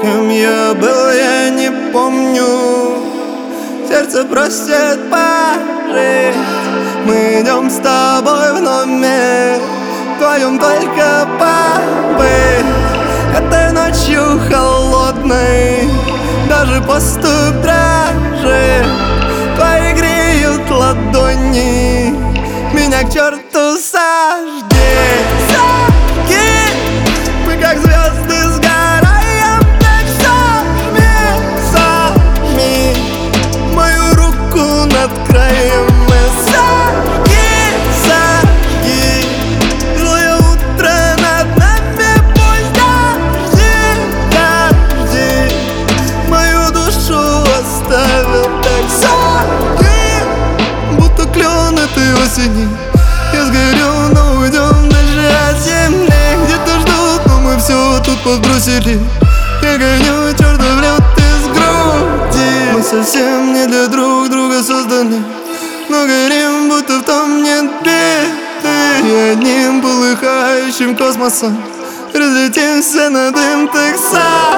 Кем я был, я не помню. Сердце просит пожить. Мы идем с тобой в номер, вдвоем только побыть. Этой ночью холодной, даже после дрожи, твои греют ладони, меня к черту сожги. Мы как звезды сгораем над сами. Мою руку над краем мы сожги. Злое утро над нами, пусть дожди. Мою душу оставил так сожги. Будто клен этой осени, я сгорю, но уйдем дальше от земли. Где-то ждут, но мы все тут подбросили. Я гоню чертов лед из груди. Мы совсем не для друг друга созданы, но горим, будто в том нет беды. И одним полыхающим космосом разлетимся над им так сам.